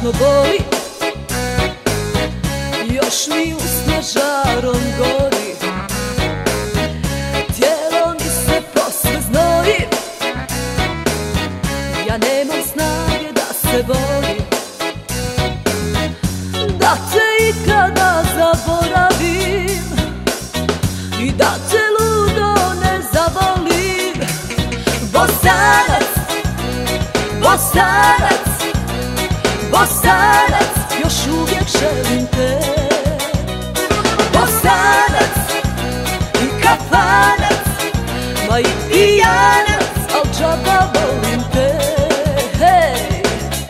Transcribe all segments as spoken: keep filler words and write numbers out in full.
strašno boli, još mi usna žarom gori, tijelo mi se posle znoji, ja nemam snage da se borim, da te ikada zaboravim i da te ludo ne zavolim. Bosanac, Bosanac, Bosanac, još uvijek želim te. Bosanac i kafanac, ma i pijanac, al džaba volim te. Hej!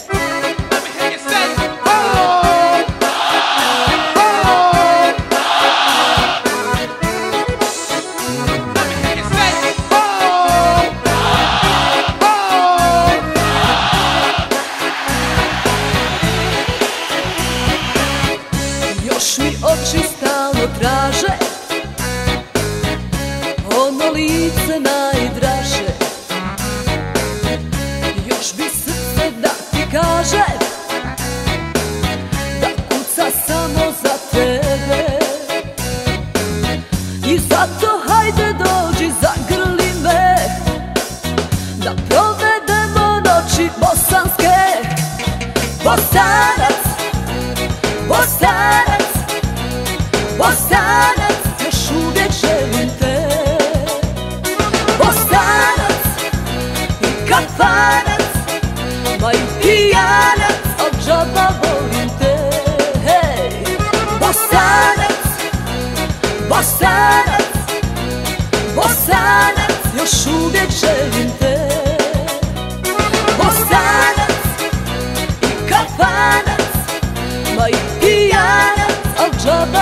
Još mi oči stalno traže ono lice najdraže, još bi srce da ti kaže da kuca samo za tebe. I zato hajde dođi, zagrli me, da provedemo noći bosanske. Bosanac, Bosanac, Bosanac, još uvijek želim te. Bosanac i kafanac, ma i pijanac, al džaba volim te. Hej! Bosanac, Bosanac, Bosanac, još uvijek želim te. Bosanac i kafanac, ma i pijanac, al džaba